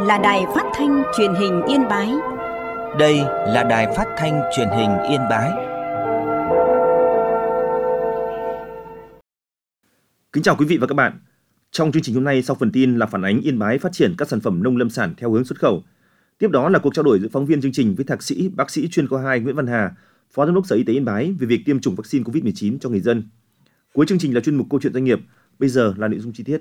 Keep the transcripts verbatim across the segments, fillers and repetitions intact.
là Đài Phát thanh Truyền hình Yên Bái. Đây là Đài Phát thanh Truyền hình Yên Bái. Kính chào quý vị và các bạn. Trong chương trình hôm nay, sau phần tin là phản ánh Yên Bái phát triển các sản phẩm nông lâm sản theo hướng xuất khẩu. Tiếp đó là cuộc trao đổi giữa phóng viên chương trình với thạc sĩ, bác sĩ chuyên khoa hai Nguyễn Văn Hà, Phó Giám đốc Sở Y tế Yên Bái về việc tiêm chủng vaccine covid mười chín cho người dân. Cuối chương trình là chuyên mục Câu chuyện doanh nghiệp. Bây giờ là nội dung chi tiết.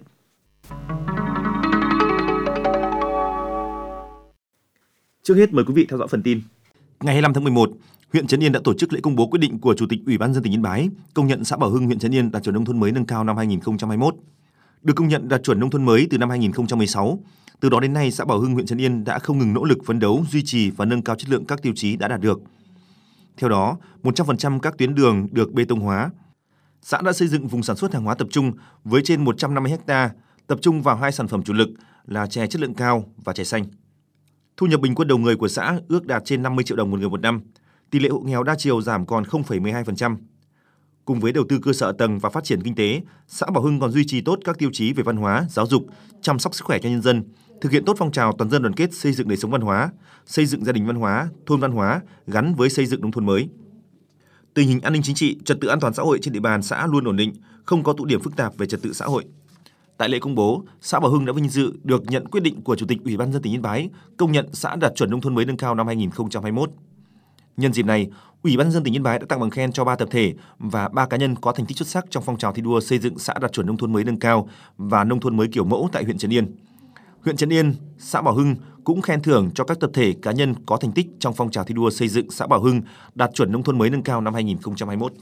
Trước hết mời quý vị theo dõi phần tin. Ngày hai mươi lăm tháng mười một, huyện Trấn Yên đã tổ chức lễ công bố quyết định của Chủ tịch Ủy ban nhân dân tỉnh Yên Bái công nhận xã Bảo Hưng, huyện Trấn Yên đạt chuẩn nông thôn mới nâng cao năm hai nghìn không trăm hai mươi mốt. Được công nhận đạt chuẩn nông thôn mới từ năm hai nghìn không trăm mười sáu. Từ đó đến nay, xã Bảo Hưng, huyện Trấn Yên đã không ngừng nỗ lực phấn đấu, duy trì và nâng cao chất lượng các tiêu chí đã đạt được. Theo đó, một trăm phần trăm các tuyến đường được bê tông hóa. Xã đã xây dựng vùng sản xuất hàng hóa tập trung với trên một trăm năm mươi ha, tập trung vào hai sản phẩm chủ lực là chè chất lượng cao và chè xanh. Thu nhập bình quân đầu người của xã ước đạt trên năm mươi triệu đồng một người một năm. Tỷ lệ hộ nghèo đa chiều giảm còn không phẩy mười hai phần trăm. Cùng với đầu tư cơ sở hạ tầng và phát triển kinh tế, xã Bảo Hưng còn duy trì tốt các tiêu chí về văn hóa, giáo dục, chăm sóc sức khỏe cho nhân dân, thực hiện tốt phong trào toàn dân đoàn kết xây dựng đời sống văn hóa, xây dựng gia đình văn hóa, thôn văn hóa gắn với xây dựng nông thôn mới. Tình hình an ninh chính trị, trật tự an toàn xã hội trên địa bàn xã luôn ổn định, không có tụ điểm phức tạp về trật tự xã hội. Tại lễ công bố, xã Bảo Hưng đã vinh dự được nhận quyết định của Chủ tịch Ủy ban nhân dân tỉnh Yên Bái công nhận xã đạt chuẩn nông thôn mới nâng cao năm hai nghìn không trăm hai mươi mốt. Nhân dịp này, Ủy ban nhân dân tỉnh Yên Bái đã tặng bằng khen cho ba tập thể và ba cá nhân có thành tích xuất sắc trong phong trào thi đua xây dựng xã đạt chuẩn nông thôn mới nâng cao và nông thôn mới kiểu mẫu tại huyện Trấn Yên. Huyện Trấn Yên, xã Bảo Hưng cũng khen thưởng cho các tập thể cá nhân có thành tích trong phong trào thi đua xây dựng xã Bảo Hưng đạt chuẩn nông thôn mới nâng cao năm hai nghìn không trăm hai mươi mốt.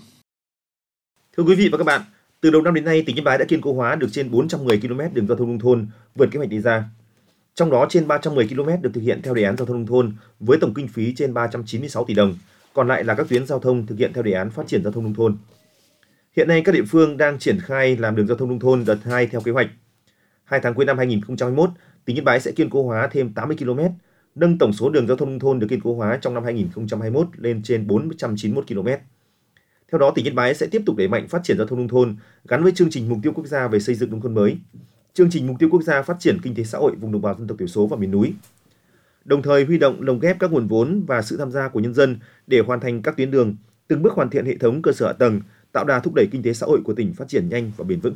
Thưa quý vị và các bạn, từ đầu năm đến nay, tỉnh Yên Bái đã kiên cố hóa được trên bốn trăm mười ki lô mét đường giao thông nông thôn vượt kế hoạch đề ra. Trong đó trên ba trăm mười ki lô mét được thực hiện theo đề án giao thông nông thôn với tổng kinh phí trên ba trăm chín mươi sáu tỷ đồng, còn lại là các tuyến giao thông thực hiện theo đề án phát triển giao thông nông thôn. Hiện nay các địa phương đang triển khai làm đường giao thông nông thôn đợt hai theo kế hoạch. Hai tháng cuối năm hai nghìn không trăm hai mươi mốt, tỉnh Yên Bái sẽ kiên cố hóa thêm tám mươi ki lô mét, nâng tổng số đường giao thông nông thôn được kiên cố hóa trong năm hai nghìn không trăm hai mươi mốt lên trên bốn trăm chín mươi mốt ki lô mét. Theo đó, tỉnh Yên Bái sẽ tiếp tục đẩy mạnh phát triển giao thông nông thôn gắn với chương trình mục tiêu quốc gia về xây dựng nông thôn mới, chương trình mục tiêu quốc gia phát triển kinh tế xã hội vùng đồng bào dân tộc thiểu số và miền núi. Đồng thời huy động lồng ghép các nguồn vốn và sự tham gia của nhân dân để hoàn thành các tuyến đường, từng bước hoàn thiện hệ thống cơ sở hạ tầng, tạo đà thúc đẩy kinh tế xã hội của tỉnh phát triển nhanh và bền vững.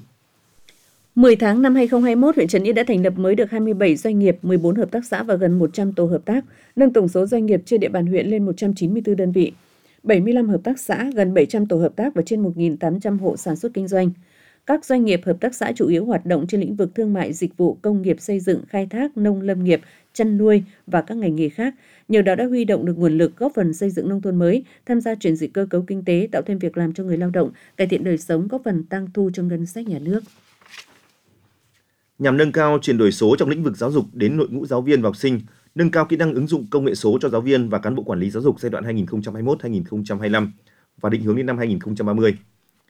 mười tháng năm hai nghìn không trăm hai mươi mốt, huyện Trấn Yên đã thành lập mới được hai mươi bảy doanh nghiệp, mười bốn hợp tác xã và gần một trăm tổ hợp tác, nâng tổng số doanh nghiệp trên địa bàn huyện lên một trăm chín mươi tư đơn vị, bảy mươi lăm hợp tác xã, gần bảy trăm tổ hợp tác và trên một nghìn tám trăm hộ sản xuất kinh doanh. Các doanh nghiệp hợp tác xã chủ yếu hoạt động trên lĩnh vực thương mại, dịch vụ, công nghiệp, xây dựng, khai thác, nông lâm nghiệp, chăn nuôi và các ngành nghề khác. Nhờ đó đã huy động được nguồn lực góp phần xây dựng nông thôn mới, tham gia chuyển dịch cơ cấu kinh tế, tạo thêm việc làm cho người lao động, cải thiện đời sống, góp phần tăng thu cho ngân sách nhà nước. Nhằm nâng cao chuyển đổi số trong lĩnh vực giáo dục đến đội ngũ giáo viên và học sinh, nâng cao kỹ năng ứng dụng công nghệ số cho giáo viên và cán bộ quản lý giáo dục giai đoạn hai nghìn không trăm hai mươi mốt đến hai nghìn không trăm hai mươi lăm và định hướng đến năm hai nghìn không trăm ba mươi.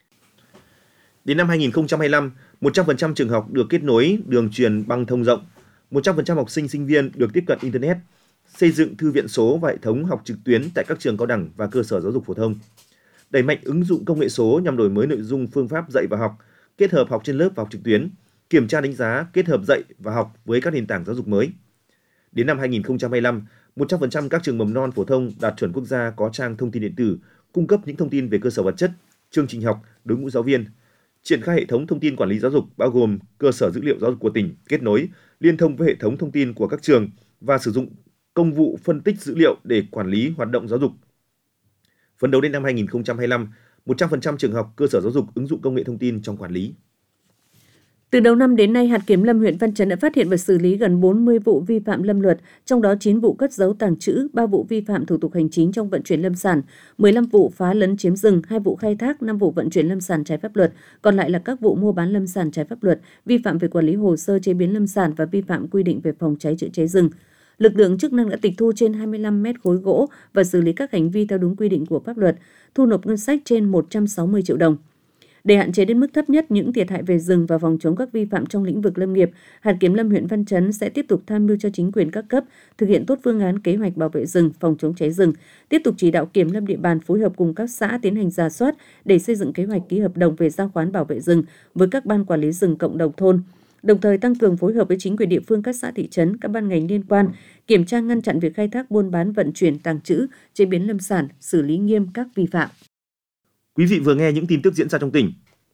Đến năm hai nghìn không trăm hai mươi lăm, một trăm phần trăm trường học được kết nối đường truyền băng thông rộng, một trăm phần trăm học sinh sinh viên được tiếp cận internet, xây dựng thư viện số và hệ thống học trực tuyến tại các trường cao đẳng và cơ sở giáo dục phổ thông. Đẩy mạnh ứng dụng công nghệ số nhằm đổi mới nội dung phương pháp dạy và học, kết hợp học trên lớp và học trực tuyến, kiểm tra đánh giá, kết hợp dạy và học với các nền tảng giáo dục mới. Đến năm hai nghìn không trăm hai mươi lăm, một trăm phần trăm các trường mầm non phổ thông đạt chuẩn quốc gia có trang thông tin điện tử, cung cấp những thông tin về cơ sở vật chất, chương trình học, đội ngũ giáo viên. Triển khai hệ thống thông tin quản lý giáo dục bao gồm cơ sở dữ liệu giáo dục của tỉnh, kết nối, liên thông với hệ thống thông tin của các trường và sử dụng công vụ phân tích dữ liệu để quản lý hoạt động giáo dục. Phấn đấu đến năm hai nghìn không trăm hai mươi lăm, một trăm phần trăm trường học, cơ sở giáo dục ứng dụng công nghệ thông tin trong quản lý. Từ đầu năm đến nay, hạt kiểm lâm huyện Văn Chấn đã phát hiện và xử lý gần bốn mươi vụ vi phạm lâm luật, trong đó chín vụ cất giấu tàng trữ, ba vụ vi phạm thủ tục hành chính trong vận chuyển lâm sản, mười lăm vụ phá lấn chiếm rừng, hai vụ khai thác, năm vụ vận chuyển lâm sản trái pháp luật, còn lại là các vụ mua bán lâm sản trái pháp luật, vi phạm về quản lý hồ sơ chế biến lâm sản và vi phạm quy định về phòng cháy chữa cháy rừng. Lực lượng chức năng đã tịch thu trên hai mươi lăm mét khối gỗ và xử lý các hành vi theo đúng quy định của pháp luật, thu nộp ngân sách trên một trăm sáu mươi triệu đồng. Để hạn chế đến mức thấp nhất những thiệt hại về rừng và phòng chống các vi phạm trong lĩnh vực lâm nghiệp, hạt kiểm lâm huyện Văn Chấn sẽ tiếp tục tham mưu cho chính quyền các cấp thực hiện tốt phương án kế hoạch bảo vệ rừng, phòng chống cháy rừng, tiếp tục chỉ đạo kiểm lâm địa bàn phối hợp cùng các xã tiến hành rà soát để xây dựng kế hoạch ký hợp đồng về giao khoán bảo vệ rừng với các ban quản lý rừng cộng đồng thôn, đồng thời tăng cường phối hợp với chính quyền địa phương, các xã thị trấn, các ban ngành liên quan, kiểm tra ngăn chặn việc khai thác, buôn bán, vận chuyển, tàng trữ, chế biến lâm sản, xử lý nghiêm các vi phạm. Quý vị vừa nghe những tin tức diễn ra trong tỉnh.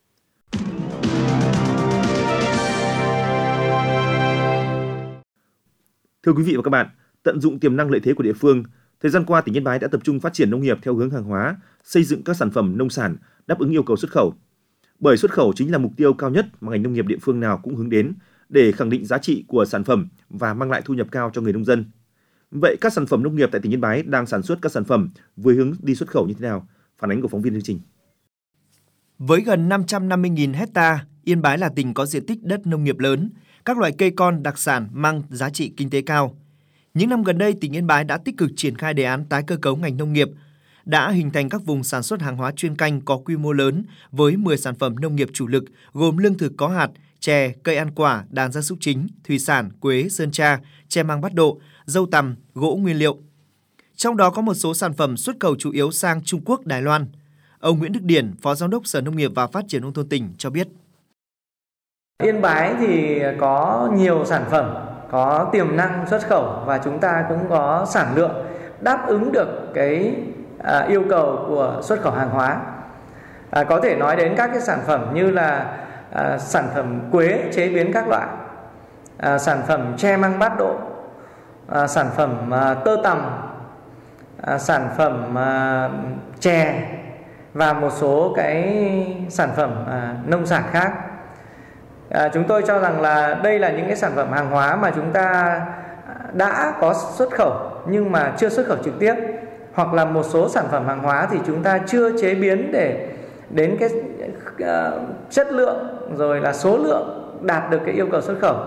Thưa quý vị và các bạn, tận dụng tiềm năng lợi thế của địa phương, thời gian qua tỉnh Yên Bái đã tập trung phát triển nông nghiệp theo hướng hàng hóa, xây dựng các sản phẩm nông sản đáp ứng yêu cầu xuất khẩu. Bởi xuất khẩu chính là mục tiêu cao nhất mà ngành nông nghiệp địa phương nào cũng hướng đến để khẳng định giá trị của sản phẩm và mang lại thu nhập cao cho người nông dân. Vậy các sản phẩm nông nghiệp tại tỉnh Yên Bái đang sản xuất các sản phẩm với hướng đi xuất khẩu như thế nào? Phản ánh của phóng viên chương trình. Với gần năm trăm năm mươi nghìn hecta, Yên Bái là tỉnh có diện tích đất nông nghiệp lớn, các loại cây con đặc sản mang giá trị kinh tế cao. Những năm gần đây, tỉnh Yên Bái đã tích cực triển khai đề án tái cơ cấu ngành nông nghiệp, đã hình thành các vùng sản xuất hàng hóa chuyên canh có quy mô lớn với mười sản phẩm nông nghiệp chủ lực gồm lương thực có hạt, chè, cây ăn quả, đàn gia súc chính, thủy sản, quế, sơn tra, tre măng bắt độ, dâu tằm, gỗ nguyên liệu. Trong đó có một số sản phẩm xuất khẩu chủ yếu sang Trung Quốc, Đài Loan. Ông Nguyễn Đức Điển, Phó Giám đốc Sở Nông nghiệp và Phát triển Nông thôn tỉnh cho biết. Yên Bái thì có nhiều sản phẩm có tiềm năng xuất khẩu và chúng ta cũng có sản lượng đáp ứng được cái à, yêu cầu của xuất khẩu hàng hóa. À, có thể nói đến các cái sản phẩm như là à, sản phẩm quế chế biến các loại, à, sản phẩm tre măng bát độ, à, sản phẩm à, tơ tằm, à, sản phẩm à, chè và một số cái sản phẩm à, nông sản khác. À, chúng tôi cho rằng là đây là những cái sản phẩm hàng hóa mà chúng ta đã có xuất khẩu nhưng mà chưa xuất khẩu trực tiếp, hoặc là một số sản phẩm hàng hóa thì chúng ta chưa chế biến để đến cái uh, chất lượng rồi là số lượng đạt được cái yêu cầu xuất khẩu.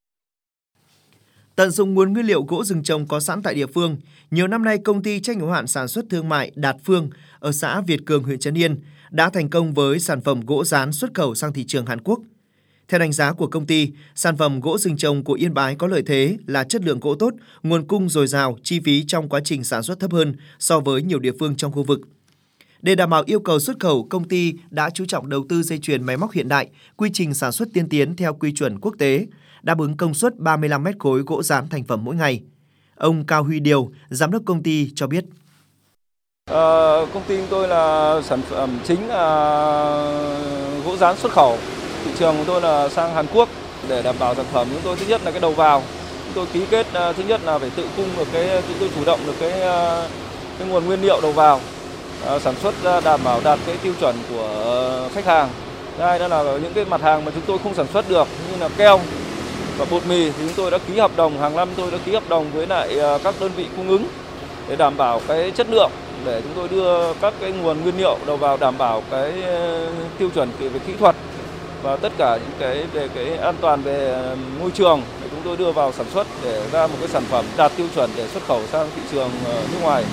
Tận dụng nguồn nguyên liệu gỗ rừng trồng có sẵn tại địa phương, nhiều năm nay công ty trách nhiệm hữu hạn sản xuất thương mại Đạt Phương ở xã Việt Cường, huyện Trấn Yên đã thành công với sản phẩm gỗ dán xuất khẩu sang thị trường Hàn Quốc. Theo đánh giá của công ty, sản phẩm gỗ rừng trồng của Yên Bái có lợi thế là chất lượng gỗ tốt, nguồn cung dồi dào, chi phí trong quá trình sản xuất thấp hơn so với nhiều địa phương trong khu vực. Để đảm bảo yêu cầu xuất khẩu, công ty đã chú trọng đầu tư dây chuyền máy móc hiện đại, quy trình sản xuất tiên tiến theo quy chuẩn quốc tế, đáp ứng công suất ba mươi lăm mét khối gỗ dán thành phẩm mỗi ngày. Ông Cao Huy Điều, giám đốc công ty cho biết. À, công ty tôi là sản phẩm chính là gỗ dán xuất khẩu. Thị trường của tôi là sang Hàn Quốc. Để đảm bảo sản phẩm, chúng tôi thứ nhất là cái đầu vào. Chúng tôi ký kết thứ nhất là phải tự cung được cái, tự tôi chủ động được cái, cái nguồn nguyên liệu đầu vào, à, sản xuất đảm bảo đạt cái tiêu chuẩn của khách hàng. Thứ hai đó là những cái mặt hàng mà chúng tôi không sản xuất được như là keo và bột mì thì chúng tôi đã ký hợp đồng, hàng năm tôi đã ký hợp đồng với lại các đơn vị cung ứng để đảm bảo cái chất lượng, để chúng tôi đưa các cái nguồn nguyên liệu đầu vào đảm bảo cái tiêu chuẩn về kỹ thuật và tất cả những cái về cái an toàn về môi trường để chúng tôi đưa vào sản xuất để ra một cái sản phẩm đạt tiêu chuẩn để xuất khẩu sang thị trường nước ngoài.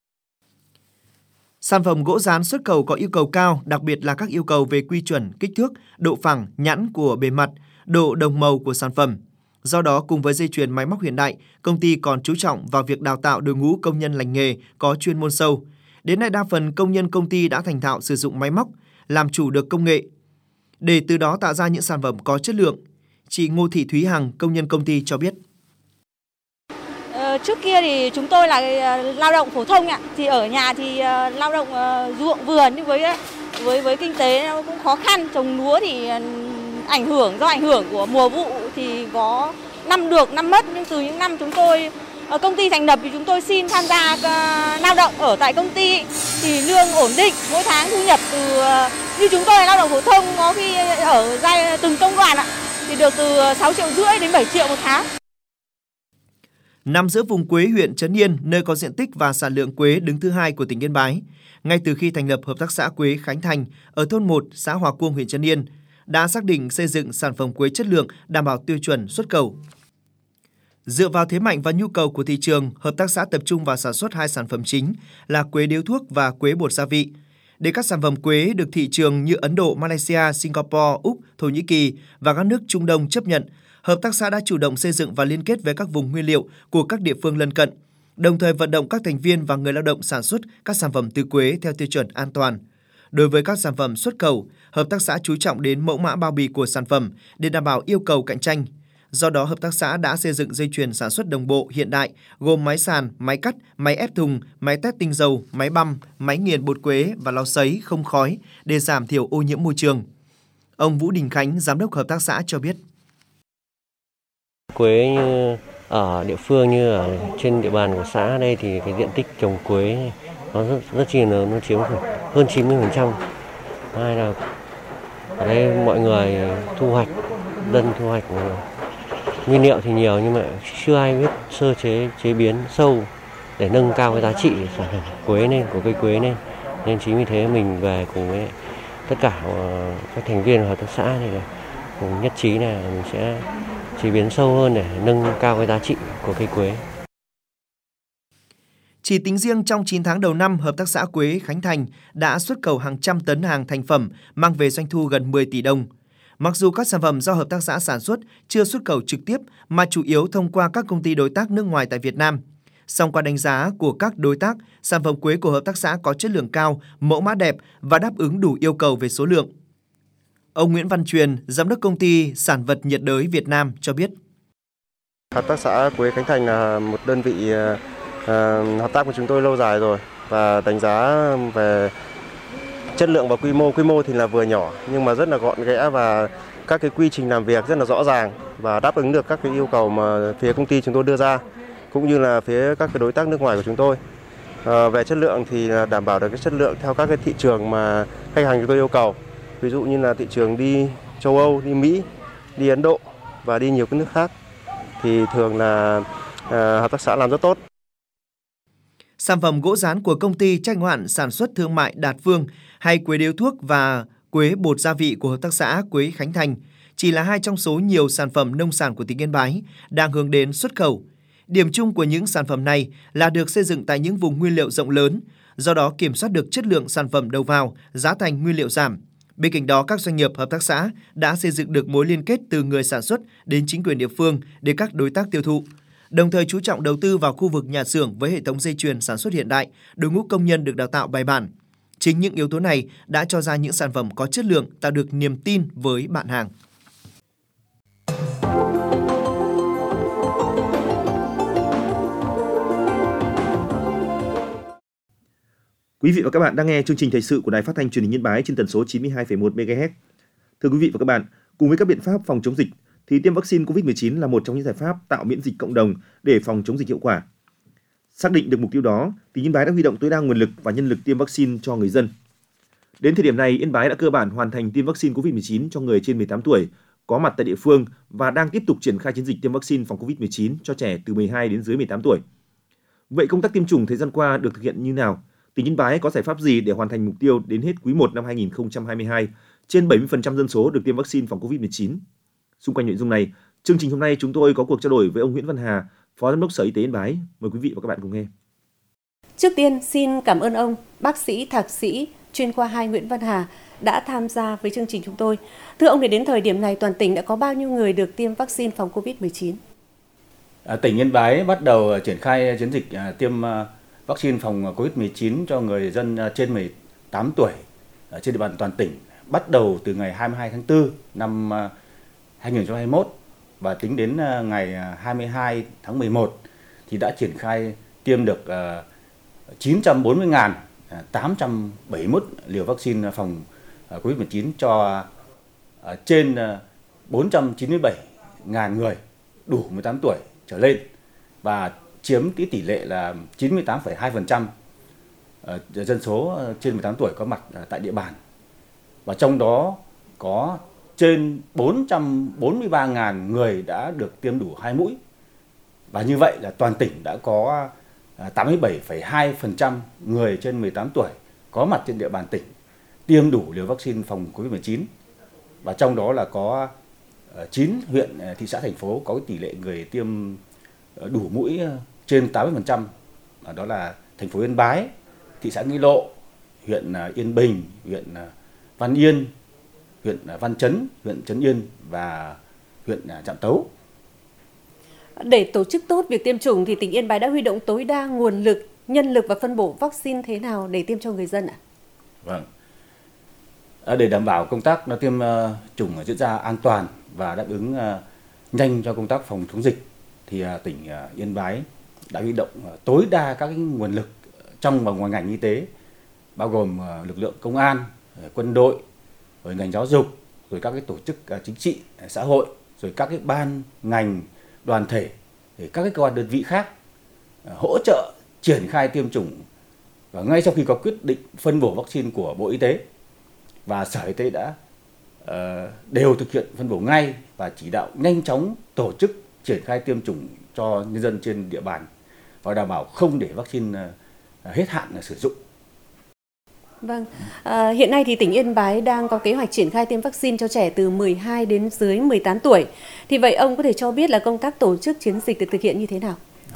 Sản phẩm gỗ dán xuất khẩu có yêu cầu cao, đặc biệt là các yêu cầu về quy chuẩn, kích thước, độ phẳng, nhẵn của bề mặt, độ đồng màu của sản phẩm. Do đó, cùng với dây chuyền máy móc hiện đại, công ty còn chú trọng vào việc đào tạo đội ngũ công nhân lành nghề có chuyên môn sâu. Đến nay, đa phần công nhân công ty đã thành thạo sử dụng máy móc, làm chủ được công nghệ, để từ đó tạo ra những sản phẩm có chất lượng. Chị Ngô Thị Thúy Hằng, công nhân công ty cho biết. Ờ, trước kia thì chúng tôi là lao động phổ thông ạ, thì ở nhà thì uh, lao động uh, ruộng vườn, nhưng với với với kinh tế nó cũng khó khăn, trồng lúa thì uh, ảnh hưởng do ảnh hưởng của mùa vụ thì có năm được năm mất, nhưng từ những năm chúng tôi uh, công ty thành lập thì chúng tôi xin tham gia uh, lao động ở tại công ty thì lương ổn định, mỗi tháng thu nhập từ uh, như chúng tôi là lao động phổ thông có khi ở giai từng công đoàn ạ thì được từ sáu triệu rưỡi đến bảy triệu một tháng. Nằm giữa vùng quế huyện Trấn Yên, nơi có diện tích và sản lượng quế đứng thứ hai của tỉnh Yên Bái, ngay từ khi thành lập hợp tác xã quế Khánh Thành ở thôn một, xã Hòa Cuông, huyện Trấn Yên, đã xác định xây dựng sản phẩm quế chất lượng đảm bảo tiêu chuẩn xuất khẩu. Dựa vào thế mạnh và nhu cầu của thị trường, hợp tác xã tập trung vào sản xuất hai sản phẩm chính là quế điếu thuốc và quế bột gia vị. Để các sản phẩm quế được thị trường như Ấn Độ, Malaysia, Singapore, Úc, Thổ Nhĩ Kỳ và các nước Trung Đông chấp nhận, hợp tác xã đã chủ động xây dựng và liên kết với các vùng nguyên liệu của các địa phương lân cận, đồng thời vận động các thành viên và người lao động sản xuất các sản phẩm từ quế theo tiêu chuẩn an toàn. Đối với các sản phẩm xuất khẩu, hợp tác xã chú trọng đến mẫu mã bao bì của sản phẩm để đảm bảo yêu cầu cạnh tranh. Do đó, hợp tác xã đã xây dựng dây chuyền sản xuất đồng bộ hiện đại, gồm máy sàn, máy cắt, máy ép thùng, máy tét tinh dầu, máy băm, máy nghiền bột quế và lò sấy không khói để giảm thiểu ô nhiễm môi trường. Ông Vũ Đình Khánh, giám đốc hợp tác xã cho biết. Quế như ở địa phương như ở trên địa bàn của xã đây thì cái diện tích trồng quế nó rất, rất chi lớn, nó chiếm hơn chín mươi phần trăm. Hai là ở đây mọi người thu hoạch, dân thu hoạch nguyên liệu thì nhiều nhưng mà chưa ai biết sơ chế chế biến sâu để nâng cao cái giá trị sản phẩm quế lên, của cây quế lên. Nên chính vì thế mình về cùng với tất cả các thành viên hợp tác xã thì cùng nhất trí là mình sẽ chế biến sâu hơn để nâng cao cái giá trị của cây quế. Chỉ tính riêng trong chín tháng đầu năm, hợp tác xã Quế Khánh Thành đã xuất khẩu hàng trăm tấn hàng thành phẩm, mang về doanh thu gần mười tỷ đồng. Mặc dù các sản phẩm do hợp tác xã sản xuất chưa xuất khẩu trực tiếp mà chủ yếu thông qua các công ty đối tác nước ngoài tại Việt Nam, song qua đánh giá của các đối tác, sản phẩm quế của hợp tác xã có chất lượng cao, mẫu mã đẹp và đáp ứng đủ yêu cầu về số lượng. Ông Nguyễn Văn Truyền, giám đốc công ty Sản vật nhiệt đới Việt Nam cho biết. Hợp tác xã Quế Khánh Thành là một đơn vị uh, hợp tác của chúng tôi lâu dài rồi và đánh giá về chất lượng và quy mô. Quy mô thì là vừa nhỏ nhưng mà rất là gọn ghẽ và các cái quy trình làm việc rất là rõ ràng và đáp ứng được các cái yêu cầu mà phía công ty chúng tôi đưa ra cũng như là phía các cái đối tác nước ngoài của chúng tôi. À, về chất lượng thì đảm bảo được cái chất lượng theo các cái thị trường mà khách hàng chúng tôi yêu cầu. Ví dụ như là thị trường đi châu Âu, đi Mỹ, đi Ấn Độ và đi nhiều các nước khác thì thường là à, hợp tác xã làm rất tốt. Sản phẩm gỗ rán của công ty trách nhiệm hữu hạn sản xuất thương mại Đạt Phương hay quế điếu thuốc và quế bột gia vị của hợp tác xã Quế Khánh Thành chỉ là hai trong số nhiều sản phẩm nông sản của tỉnh Yên Bái đang hướng đến xuất khẩu. Điểm chung của những sản phẩm này là được xây dựng tại những vùng nguyên liệu rộng lớn, do đó kiểm soát được chất lượng sản phẩm đầu vào, giá thành nguyên liệu giảm. Bên cạnh đó, các doanh nghiệp hợp tác xã đã xây dựng được mối liên kết từ người sản xuất đến chính quyền địa phương để các đối tác tiêu thụ. Đồng thời chú trọng đầu tư vào khu vực nhà xưởng với hệ thống dây chuyền sản xuất hiện đại, đội ngũ công nhân được đào tạo bài bản. Chính những yếu tố này đã cho ra những sản phẩm có chất lượng, tạo được niềm tin với bạn hàng. Quý vị và các bạn đang nghe chương trình thời sự của Đài Phát thanh Truyền hình Yên Bái trên tần số chín mươi hai phẩy một mê ga héc. Thưa quý vị và các bạn, cùng với các biện pháp phòng chống dịch thì tiêm vaccine covid mười chín là một trong những giải pháp tạo miễn dịch cộng đồng để phòng chống dịch hiệu quả. Xác định được mục tiêu đó, tỉnh Yên Bái đã huy động tối đa nguồn lực và nhân lực tiêm vaccine cho người dân. Đến thời điểm này, Yên Bái đã cơ bản hoàn thành tiêm vaccine covid mười chín cho người trên mười tám tuổi có mặt tại địa phương và đang tiếp tục triển khai chiến dịch tiêm vaccine phòng covid mười chín cho trẻ từ mười hai đến dưới mười tám tuổi. Vậy công tác tiêm chủng thời gian qua được thực hiện như nào? Tỉnh Yên Bái có giải pháp gì để hoàn thành mục tiêu đến hết quý một năm hai nghìn không trăm hai mươi hai, trên bảy mươi phần trăm dân số được tiêm vaccine phòng covid mười chín? Xung quanh nội dung này, chương trình hôm nay chúng tôi có cuộc trao đổi với ông Nguyễn Văn Hà, Phó Giám đốc Sở Y tế Yên Bái. Mời quý vị và các bạn cùng nghe. Trước tiên, xin cảm ơn ông, bác sĩ, thạc sĩ, chuyên khoa hai Nguyễn Văn Hà đã tham gia với chương trình chúng tôi. Thưa ông, để đến thời điểm này, toàn tỉnh đã có bao nhiêu người được tiêm vaccine phòng covid mười chín? À, tỉnh Yên Bái bắt đầu triển khai chiến dịch à, tiêm à, vaccine phòng covid mười chín cho người dân à, trên mười tám tuổi à, trên địa bàn toàn tỉnh, bắt đầu từ ngày hai mươi hai tháng tư năm à, hai nghìn không trăm hai mươi mốt và tính đến à, ngày hai mươi hai tháng mười một thì đã triển khai tiêm được à, chín trăm bốn mươi nghìn tám trăm bảy mươi mốt liều vaccine phòng covid mười chín cho uh, trên uh, bốn trăm chín mươi bảy nghìn người đủ mười tám tuổi trở lên và chiếm cái tỷ lệ là chín mươi tám phẩy hai phần trăm uh, dân số trên mười tám tuổi có mặt uh, tại địa bàn. Và trong đó có trên bốn trăm bốn mươi ba nghìn người đã được tiêm đủ hai mũi. Và như vậy là toàn tỉnh đã có tám mươi bảy phẩy hai phần trăm người trên mười tám tuổi có mặt trên địa bàn tỉnh tiêm đủ liều vaccine phòng covid mười chín. Và trong đó là có chín huyện, thị xã, thành phố có tỷ lệ người tiêm đủ mũi trên tám mươi phần trăm. Đó là thành phố Yên Bái, thị xã Nghi Lộ, huyện Yên Bình, huyện Văn Yên, huyện Văn Chấn, huyện Trấn Yên và huyện Trạm Tấu. Để tổ chức tốt việc tiêm chủng thì tỉnh Yên Bái đã huy động tối đa nguồn lực, nhân lực và phân bổ vaccine thế nào để tiêm cho người dân ạ? Vâng. Để đảm bảo công tác nó tiêm chủng diễn ra an toàn và đáp ứng nhanh cho công tác phòng chống dịch, thì tỉnh Yên Bái đã huy động tối đa các nguồn lực trong và ngoài ngành y tế, bao gồm lực lượng công an, quân đội, rồi ngành giáo dục, rồi các cái tổ chức chính trị, xã hội, rồi các cái ban ngành, đoàn thể, các cái cơ quan đơn vị khác hỗ trợ triển khai tiêm chủng. Và ngay sau khi có quyết định phân bổ vaccine của Bộ Y tế và Sở Y tế đã uh, đều thực hiện phân bổ ngay và chỉ đạo nhanh chóng tổ chức triển khai tiêm chủng cho nhân dân trên địa bàn và đảm bảo không để vaccine uh, hết hạn sử dụng. Vâng, à, hiện nay thì tỉnh Yên Bái đang có kế hoạch triển khai tiêm vaccine cho trẻ từ mười hai đến dưới mười tám tuổi. Thì vậy ông có thể cho biết là công tác tổ chức chiến dịch được thực hiện như thế nào?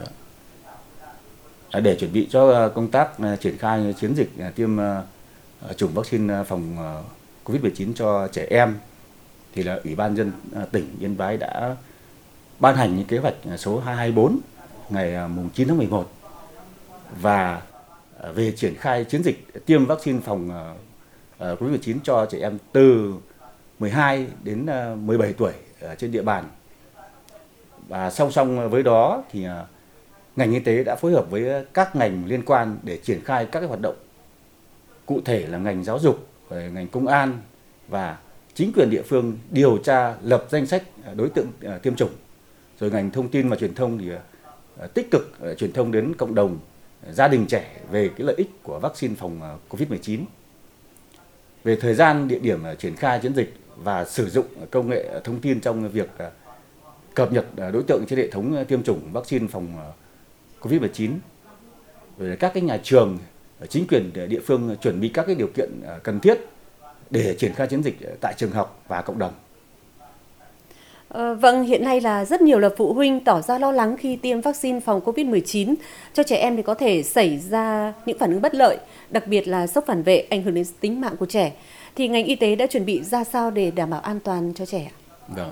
Để chuẩn bị cho công tác triển khai chiến dịch tiêm chủng vaccine phòng covid mười chín cho trẻ em, thì là Ủy ban nhân dân tỉnh Yên Bái đã ban hành những kế hoạch số hai hai bốn ngày mùng chín tháng mười một và về triển khai chiến dịch tiêm vaccine phòng covid mười chín cho trẻ em từ mười hai đến mười bảy tuổi trên địa bàn. Và song song với đó thì ngành y tế đã phối hợp với các ngành liên quan để triển khai các cái hoạt động. Cụ thể là ngành giáo dục, ngành công an và chính quyền địa phương điều tra lập danh sách đối tượng tiêm chủng. Rồi ngành thông tin và truyền thông thì tích cực truyền thông đến cộng đồng, gia đình trẻ về cái lợi ích của vaccine phòng covid mười chín. Về thời gian, địa điểm triển khai chiến dịch và sử dụng công nghệ thông tin trong việc cập nhật đối tượng trên hệ thống tiêm chủng vaccine phòng covid mười chín. Rồi các cái nhà trường, chính quyền địa phương chuẩn bị các cái điều kiện cần thiết để triển khai chiến dịch tại trường học và cộng đồng. À, vâng, hiện nay là rất nhiều là phụ huynh tỏ ra lo lắng khi tiêm vaccine phòng covid mười chín cho trẻ em thì có thể xảy ra những phản ứng bất lợi, đặc biệt là sốc phản vệ ảnh hưởng đến tính mạng của trẻ. Thì ngành y tế đã chuẩn bị ra sao để đảm bảo an toàn cho trẻ? Vâng.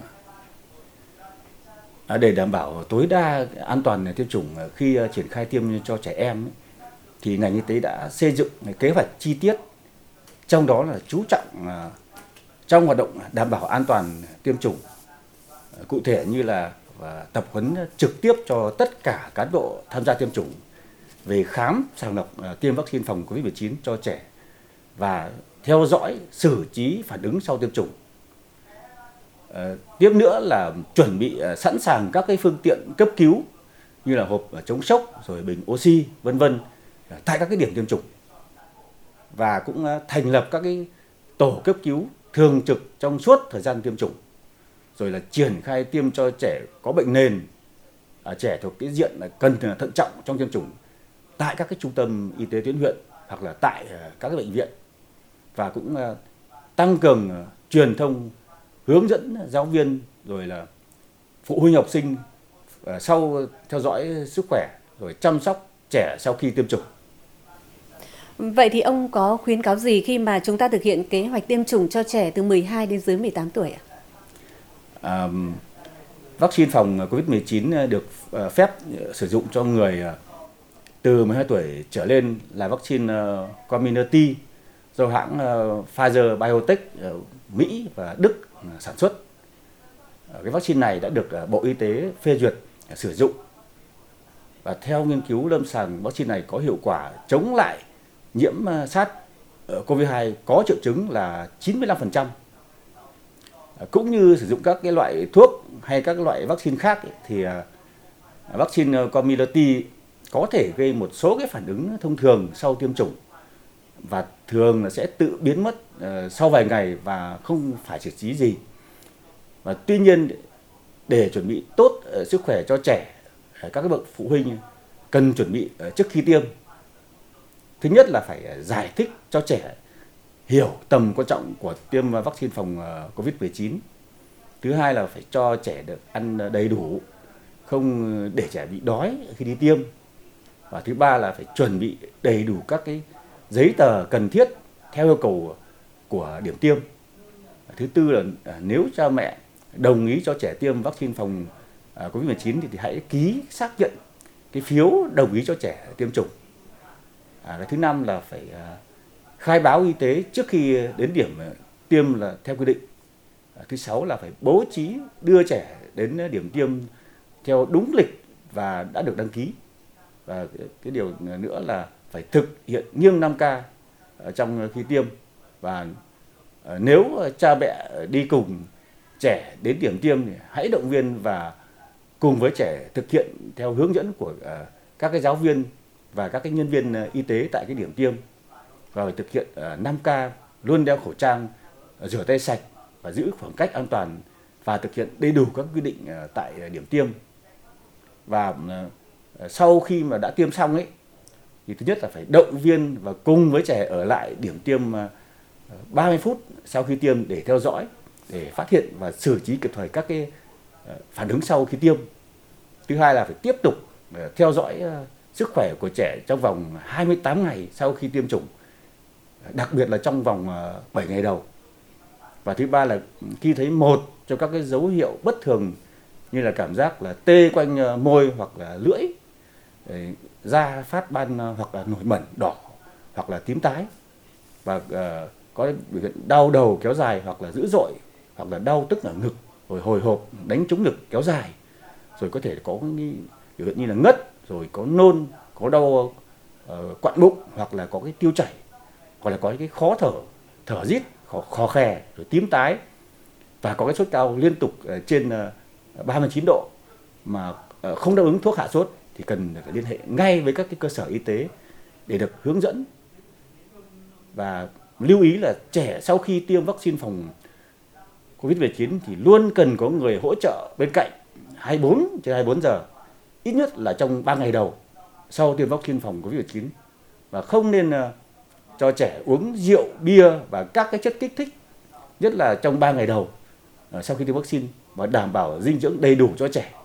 À, để đảm bảo tối đa an toàn tiêm chủng khi triển khai tiêm cho trẻ em thì ngành y tế đã xây dựng kế hoạch chi tiết, trong đó là chú trọng trong hoạt động đảm bảo an toàn tiêm chủng. Cụ thể như là tập huấn trực tiếp cho tất cả cán bộ tham gia tiêm chủng về khám sàng lọc tiêm vaccine phòng covid mười chín cho trẻ và theo dõi xử trí phản ứng sau tiêm chủng. À, tiếp nữa là chuẩn bị sẵn sàng các cái phương tiện cấp cứu như là hộp chống sốc, rồi bình oxy vân vân tại các cái điểm tiêm chủng, và cũng thành lập các cái tổ cấp cứu thường trực trong suốt thời gian tiêm chủng, rồi là triển khai tiêm cho trẻ có bệnh nền, à, trẻ thuộc cái diện là cần thận trọng trong tiêm chủng tại các cái trung tâm y tế tuyến huyện hoặc là tại các cái bệnh viện, và cũng uh, tăng cường uh, truyền thông, hướng dẫn giáo viên rồi là phụ huynh học sinh uh, sau theo dõi sức khỏe rồi chăm sóc trẻ sau khi tiêm chủng. Vậy thì ông có khuyến cáo gì khi mà chúng ta thực hiện kế hoạch tiêm chủng cho trẻ từ mười hai đến dưới mười tám tuổi ạ? À, vaccine phòng covid mười chín được uh, phép sử dụng cho người uh, từ mười hai tuổi trở lên là vaccine uh, Comirnaty do hãng uh, Pfizer Biotech uh, Mỹ và Đức uh, sản xuất. Uh, cái vaccine này đã được uh, Bộ Y tế phê duyệt uh, sử dụng, và theo nghiên cứu lâm sàng, vaccine này có hiệu quả chống lại nhiễm uh, SARS-xê o vê hai có triệu chứng là chín mươi lăm phần trăm. Uh, cũng như sử dụng các cái loại thuốc hay các loại vaccine khác ấy, thì uh, vaccine Comirnaty có thể gây một số cái phản ứng thông thường sau tiêm chủng và thường là sẽ tự biến mất uh, sau vài ngày và không phải xử trí gì. Và tuy nhiên, để chuẩn bị tốt uh, sức khỏe cho trẻ, uh, các cái bậc phụ huynh cần chuẩn bị uh, trước khi tiêm. Thứ nhất là phải uh, giải thích cho trẻ hiểu tầm quan trọng của tiêm vaccine phòng uh, covid mười chín. Thứ hai là phải cho trẻ được ăn đầy đủ, không để trẻ bị đói khi đi tiêm. Và thứ ba là phải chuẩn bị đầy đủ các cái giấy tờ cần thiết theo yêu cầu của điểm tiêm. Thứ tư là nếu cha mẹ đồng ý cho trẻ tiêm vaccine phòng covid mười chín thì, thì hãy ký xác nhận cái phiếu đồng ý cho trẻ tiêm chủng. À, cái thứ năm là phải khai báo y tế trước khi đến điểm tiêm là theo quy định. Thứ sáu là phải bố trí đưa trẻ đến điểm tiêm theo đúng lịch và đã được đăng ký. Và cái điều nữa là phải thực hiện nghiêm năm K trong khi tiêm. Và nếu cha mẹ đi cùng trẻ đến điểm tiêm thì hãy động viên và cùng với trẻ thực hiện theo hướng dẫn của các cái giáo viên và các cái nhân viên y tế tại cái điểm tiêm. Và phải thực hiện năm K, luôn đeo khẩu trang, rửa tay sạch và giữ khoảng cách an toàn và thực hiện đầy đủ các quy định tại điểm tiêm. Và sau khi mà đã tiêm xong ấy thì thứ nhất là phải động viên và cùng với trẻ ở lại điểm tiêm ba mươi phút sau khi tiêm để theo dõi, để phát hiện và xử trí kịp thời các cái phản ứng sau khi tiêm. Thứ hai là phải tiếp tục theo dõi sức khỏe của trẻ trong vòng hai mươi tám ngày sau khi tiêm chủng, đặc biệt là trong vòng bảy ngày đầu. Và thứ ba là khi thấy một trong các cái dấu hiệu bất thường như là cảm giác là tê quanh môi hoặc là lưỡi, da phát ban hoặc là nổi mẩn đỏ hoặc là tím tái, và uh, có biểu hiện đau đầu kéo dài hoặc là dữ dội, hoặc là đau tức ở ngực rồi hồi hộp đánh trúng ngực kéo dài, rồi có thể có cái biểu hiện như là ngất, rồi có nôn, có đau uh, quặn bụng, hoặc là có cái tiêu chảy, hoặc là có cái khó thở, thở rít, khó, khó khè, rồi tím tái, và có cái sốt cao liên tục uh, trên uh, ba mươi chín độ mà uh, không đáp ứng thuốc hạ sốt thì cần phải liên hệ ngay với các cái cơ sở y tế để được hướng dẫn. Và lưu ý là trẻ sau khi tiêm vaccine phòng covid mười chín thì luôn cần có người hỗ trợ bên cạnh hai mươi bốn trên hai mươi bốn giờ, ít nhất là trong ba ngày đầu sau tiêm vaccine phòng covid mười chín, và không nên uh, cho trẻ uống rượu, bia và các cái chất kích thích, nhất là trong ba ngày đầu uh, sau khi tiêm vaccine, và đảm bảo dinh dưỡng đầy đủ cho trẻ.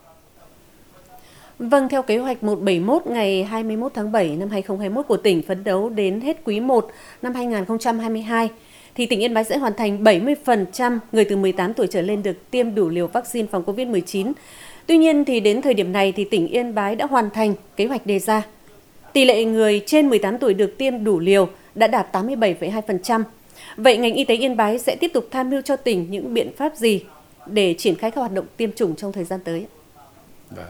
Vâng, theo kế hoạch một trăm bảy mươi mốt ngày hai mươi mốt tháng bảy năm hai nghìn không trăm hai mươi mốt của tỉnh, phấn đấu đến hết quý một năm hai nghìn không trăm hai mươi hai, thì tỉnh Yên Bái sẽ hoàn thành bảy mươi phần trăm người từ mười tám tuổi trở lên được tiêm đủ liều vaccine phòng covid mười chín. Tuy nhiên, thì đến thời điểm này thì tỉnh Yên Bái đã hoàn thành kế hoạch đề ra. Tỷ lệ người trên mười tám tuổi được tiêm đủ liều đã đạt tám mươi bảy phẩy hai phần trăm. Vậy ngành y tế Yên Bái sẽ tiếp tục tham mưu cho tỉnh những biện pháp gì để triển khai các hoạt động tiêm chủng trong thời gian tới? Đấy.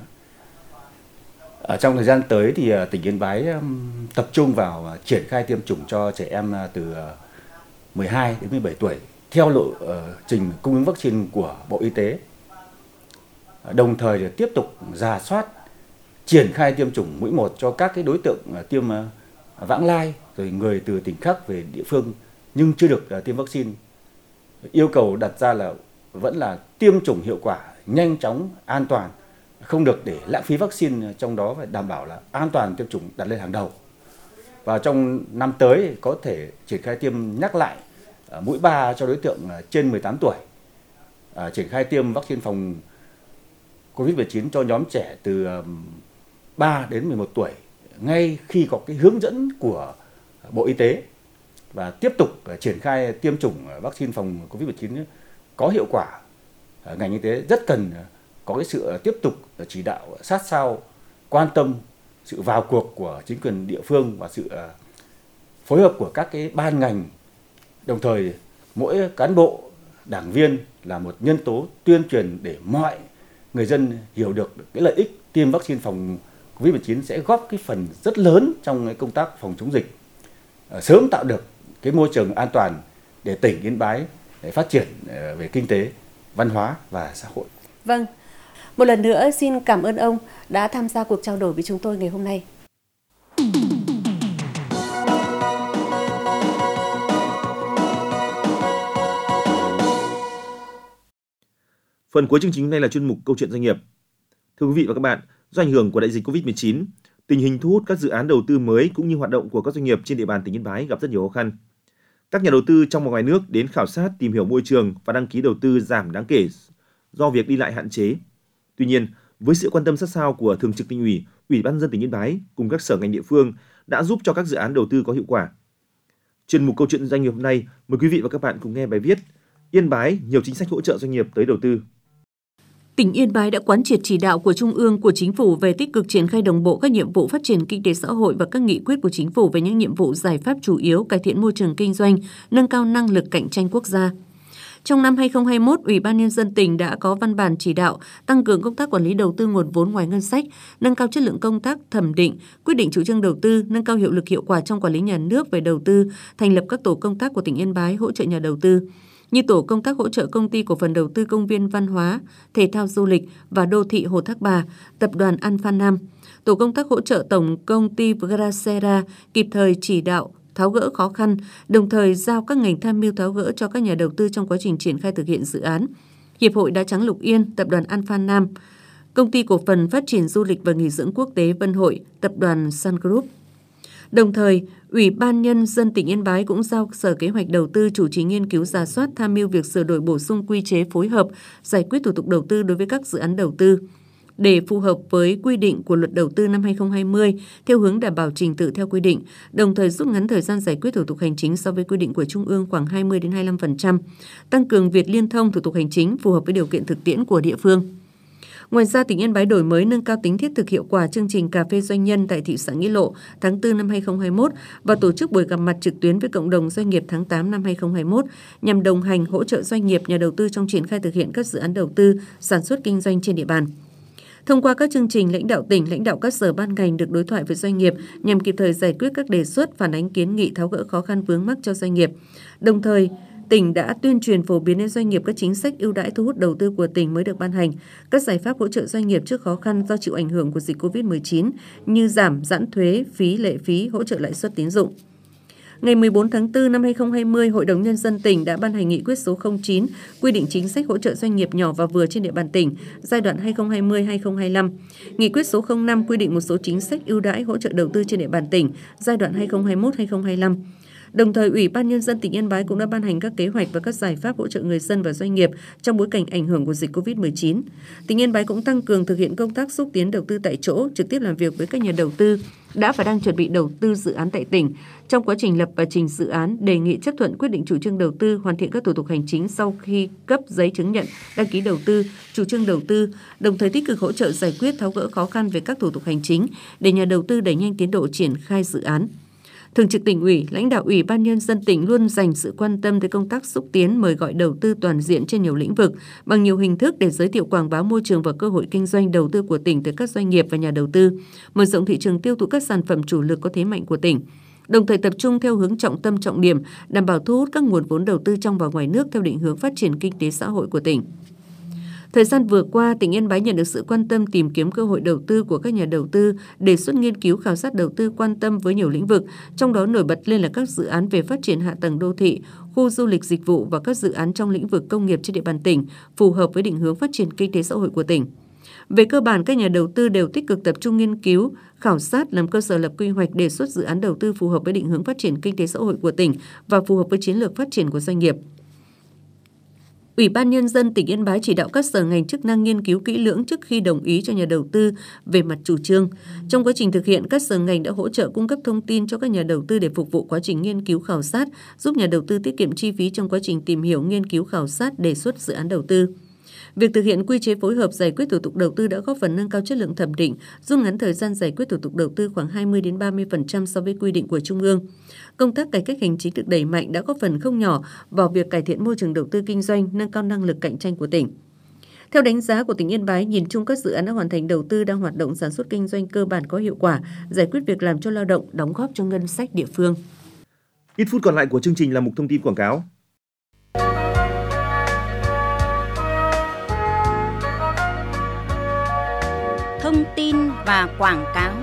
Ở trong thời gian tới thì tỉnh Yên Bái tập trung vào triển khai tiêm chủng cho trẻ em từ mười hai đến mười bảy tuổi theo lộ trình cung ứng vaccine của Bộ Y tế. Đồng thời thì tiếp tục rà soát, triển khai tiêm chủng mũi một cho các cái đối tượng tiêm vãng lai, rồi người từ tỉnh khác về địa phương nhưng chưa được tiêm vaccine. Yêu cầu đặt ra là vẫn là tiêm chủng hiệu quả, nhanh chóng, an toàn, không được để lãng phí vaccine, trong đó phải đảm bảo là an toàn tiêm chủng đặt lên hàng đầu. Và trong năm tới có thể triển khai tiêm nhắc lại mũi ba cho đối tượng trên mười tám tuổi, à, triển khai tiêm vaccine phòng covid mười chín cho nhóm trẻ từ ba đến mười một tuổi ngay khi có cái hướng dẫn của Bộ Y tế, và tiếp tục triển khai tiêm chủng vaccine phòng covid mười chín có hiệu quả. Ngành y tế rất cần có cái sự tiếp tục chỉ đạo sát sao, quan tâm, sự vào cuộc của chính quyền địa phương và sự phối hợp của các cái ban ngành. Đồng thời mỗi cán bộ, đảng viên là một nhân tố tuyên truyền để mọi người dân hiểu được cái lợi ích tiêm vaccine phòng covid mười chín sẽ góp cái phần rất lớn trong cái công tác phòng chống dịch, sớm tạo được cái môi trường an toàn để tỉnh Yên Bái để phát triển về kinh tế, văn hóa và xã hội. Vâng, một lần nữa xin cảm ơn ông đã tham gia cuộc trao đổi với chúng tôi ngày hôm nay. Phần cuối chương trình này là chuyên mục Câu chuyện doanh nghiệp. Thưa quý vị và các bạn, do ảnh hưởng của đại dịch covid mười chín, tình hình thu hút các dự án đầu tư mới cũng như hoạt động của các doanh nghiệp trên địa bàn tỉnh Yên Bái gặp rất nhiều khó khăn. Các nhà đầu tư trong và ngoài nước đến khảo sát, tìm hiểu môi trường và đăng ký đầu tư giảm đáng kể do việc đi lại hạn chế. Tuy nhiên, với sự quan tâm sát sao của Thường trực Tỉnh ủy, Ủy ban nhân dân tỉnh Yên Bái cùng các sở ngành địa phương đã giúp cho các dự án đầu tư có hiệu quả. Chuyên mục Câu chuyện doanh nghiệp hôm nay, mời quý vị và các bạn cùng nghe bài viết Yên Bái nhiều chính sách hỗ trợ doanh nghiệp tới đầu tư. Tỉnh Yên Bái đã quán triệt chỉ đạo của Trung ương, của Chính phủ về tích cực triển khai đồng bộ các nhiệm vụ phát triển kinh tế xã hội và các nghị quyết của Chính phủ về những nhiệm vụ giải pháp chủ yếu cải thiện môi trường kinh doanh, nâng cao năng lực cạnh tranh quốc gia. Trong năm hai không hai mốt, Ủy ban Nhân dân tỉnh đã có văn bản chỉ đạo tăng cường công tác quản lý đầu tư nguồn vốn ngoài ngân sách, nâng cao chất lượng công tác thẩm định, quyết định chủ trương đầu tư, nâng cao hiệu lực hiệu quả trong quản lý nhà nước về đầu tư, thành lập các tổ công tác của tỉnh Yên Bái hỗ trợ nhà đầu tư, như tổ công tác hỗ trợ Công ty Cổ phần Đầu tư Công viên Văn hóa, Thể thao Du lịch và Đô thị Hồ Thác Bà, Tập đoàn Alpha Nam, tổ công tác hỗ trợ Tổng Công ty Gracera kịp thời chỉ đạo tháo gỡ khó khăn, đồng thời giao các ngành tham mưu tháo gỡ cho các nhà đầu tư trong quá trình triển khai thực hiện dự án. Hiệp hội Đá trắng Lục Yên, Tập đoàn Alpha Nam, Công ty Cổ phần Phát triển Du lịch và Nghỉ dưỡng Quốc tế Vân Hội, Tập đoàn Sun Group. Đồng thời, Ủy ban Nhân dân tỉnh Yên Bái cũng giao Sở Kế hoạch Đầu tư chủ trì nghiên cứu rà soát, tham mưu việc sửa đổi bổ sung quy chế phối hợp giải quyết thủ tục đầu tư đối với các dự án đầu tư để phù hợp với quy định của Luật Đầu tư năm hai không hai không theo hướng đảm bảo trình tự theo quy định, đồng thời rút ngắn thời gian giải quyết thủ tục hành chính so với quy định của Trung ương khoảng hai mươi đến hai mươi lăm phần trăm, tăng cường việc liên thông thủ tục hành chính phù hợp với điều kiện thực tiễn của địa phương. Ngoài ra, tỉnh Yên Bái đổi mới nâng cao tính thiết thực hiệu quả chương trình cà phê doanh nhân tại thị xã Nghĩa Lộ tháng tư năm hai không hai mốt và tổ chức buổi gặp mặt trực tuyến với cộng đồng doanh nghiệp tháng tám năm hai không hai mốt nhằm đồng hành hỗ trợ doanh nghiệp, nhà đầu tư trong triển khai thực hiện các dự án đầu tư, sản xuất kinh doanh trên địa bàn. Thông qua các chương trình, lãnh đạo tỉnh, lãnh đạo các sở ban ngành được đối thoại với doanh nghiệp nhằm kịp thời giải quyết các đề xuất, phản ánh kiến nghị, tháo gỡ khó khăn vướng mắc cho doanh nghiệp. Đồng thời, tỉnh đã tuyên truyền phổ biến đến doanh nghiệp các chính sách ưu đãi thu hút đầu tư của tỉnh mới được ban hành, các giải pháp hỗ trợ doanh nghiệp trước khó khăn do chịu ảnh hưởng của dịch covid mười chín như giảm, giãn thuế, phí, lệ phí, hỗ trợ lãi suất tín dụng. Ngày mười bốn tháng tư năm hai không hai không, Hội đồng Nhân dân tỉnh đã ban hành nghị quyết số không chín quy định chính sách hỗ trợ doanh nghiệp nhỏ và vừa trên địa bàn tỉnh giai đoạn hai không hai không đến hai không hai lăm. Nghị quyết số không năm quy định một số chính sách ưu đãi hỗ trợ đầu tư trên địa bàn tỉnh giai đoạn hai không hai mốt đến hai không hai lăm. Đồng thời, Ủy ban Nhân dân tỉnh Yên Bái cũng đã ban hành các kế hoạch và các giải pháp hỗ trợ người dân và doanh nghiệp trong bối cảnh ảnh hưởng của dịch covid mười chín. Tỉnh Yên Bái cũng tăng cường thực hiện công tác xúc tiến đầu tư tại chỗ, trực tiếp làm việc với các nhà đầu tư đã và đang chuẩn bị đầu tư dự án tại tỉnh. Trong quá trình lập và trình dự án, đề nghị chấp thuận quyết định chủ trương đầu tư, hoàn thiện các thủ tục hành chính sau khi cấp giấy chứng nhận đăng ký đầu tư, chủ trương đầu tư, đồng thời tích cực hỗ trợ giải quyết tháo gỡ khó khăn về các thủ tục hành chính để nhà đầu tư đẩy nhanh tiến độ triển khai dự án. Thường trực Tỉnh ủy, lãnh đạo Ủy ban Nhân dân tỉnh luôn dành sự quan tâm tới công tác xúc tiến, mời gọi đầu tư toàn diện trên nhiều lĩnh vực bằng nhiều hình thức để giới thiệu quảng bá môi trường và cơ hội kinh doanh đầu tư của tỉnh tới các doanh nghiệp và nhà đầu tư, mở rộng thị trường tiêu thụ các sản phẩm chủ lực có thế mạnh của tỉnh. Đồng thời tập trung theo hướng trọng tâm trọng điểm, đảm bảo thu hút các nguồn vốn đầu tư trong và ngoài nước theo định hướng phát triển kinh tế xã hội của tỉnh. Thời gian vừa qua, tỉnh Yên Bái nhận được sự quan tâm tìm kiếm cơ hội đầu tư của các nhà đầu tư, đề xuất nghiên cứu khảo sát đầu tư quan tâm với nhiều lĩnh vực, trong đó nổi bật lên là các dự án về phát triển hạ tầng đô thị, khu du lịch dịch vụ và các dự án trong lĩnh vực công nghiệp trên địa bàn tỉnh, phù hợp với định hướng phát triển kinh tế xã hội của tỉnh. Về cơ bản, các nhà đầu tư đều tích cực tập trung nghiên cứu, khảo sát làm cơ sở lập quy hoạch, đề xuất dự án đầu tư phù hợp với định hướng phát triển kinh tế xã hội của tỉnh và phù hợp với chiến lược phát triển của doanh nghiệp. Ủy ban Nhân dân tỉnh Yên Bái chỉ đạo các sở ngành chức năng nghiên cứu kỹ lưỡng trước khi đồng ý cho nhà đầu tư về mặt chủ trương. Trong quá trình thực hiện, các sở ngành đã hỗ trợ cung cấp thông tin cho các nhà đầu tư để phục vụ quá trình nghiên cứu khảo sát, giúp nhà đầu tư tiết kiệm chi phí trong quá trình tìm hiểu, nghiên cứu khảo sát, đề xuất dự án đầu tư. Việc thực hiện quy chế phối hợp giải quyết thủ tục đầu tư đã góp phần nâng cao chất lượng thẩm định, rút ngắn thời gian giải quyết thủ tục đầu tư khoảng hai mươi đến ba mươi phần trăm so với quy định của Trung ương. Công tác cải cách hành chính được đẩy mạnh đã góp phần không nhỏ vào việc cải thiện môi trường đầu tư kinh doanh, nâng cao năng lực cạnh tranh của tỉnh. Theo đánh giá của tỉnh Yên Bái, nhìn chung các dự án đã hoàn thành đầu tư, đang hoạt động sản xuất kinh doanh cơ bản có hiệu quả, giải quyết việc làm cho lao động, đóng góp cho ngân sách địa phương. Ít phút còn lại của chương trình là mục thông tin quảng cáo. Thông tin và quảng cáo.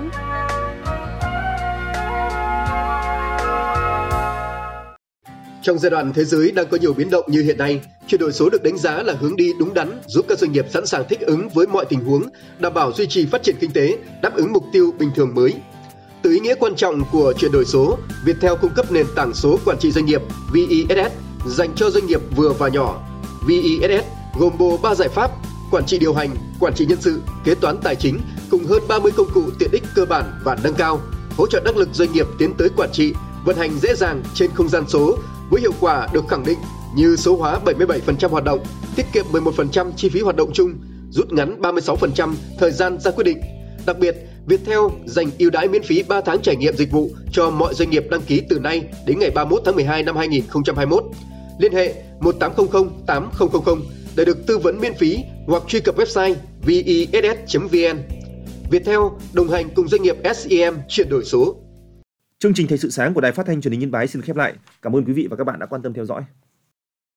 Trong giai đoạn thế giới đang có nhiều biến động như hiện nay, chuyển đổi số được đánh giá là hướng đi đúng đắn, giúp các doanh nghiệp sẵn sàng thích ứng với mọi tình huống, đảm bảo duy trì phát triển kinh tế, đáp ứng mục tiêu bình thường mới. Từ ý nghĩa quan trọng của chuyển đổi số, Viettel cung cấp nền tảng số quản trị doanh nghiệp vê i ét ét dành cho doanh nghiệp vừa và nhỏ. vê i ét ét gồm bộ ba giải pháp: quản trị điều hành, quản trị nhân sự, kế toán tài chính cùng hơn ba mươi công cụ tiện ích cơ bản và nâng cao, hỗ trợ đắc lực doanh nghiệp tiến tới quản trị, vận hành dễ dàng trên không gian số với hiệu quả được khẳng định như số hóa bảy mươi bảy phần trăm hoạt động, tiết kiệm mười một phần trăm chi phí hoạt động chung, rút ngắn ba mươi sáu phần trăm thời gian ra quyết định. Đặc biệt, Viettel dành ưu đãi miễn phí ba tháng trải nghiệm dịch vụ cho mọi doanh nghiệp đăng ký từ nay đến ngày ba mươi mốt tháng mười hai năm hai nghìn không trăm hai mươi mốt. Liên hệ một tám không không tám không không không để được tư vấn miễn phí hoặc truy cập website viss chấm vn. Viettel đồng hành cùng doanh nghiệp ét e em chuyển đổi số. Chương trình Thời sự sáng của Đài Phát thanh Truyền hình Yên Bái xin khép lại. Cảm ơn quý vị và các bạn đã quan tâm theo dõi.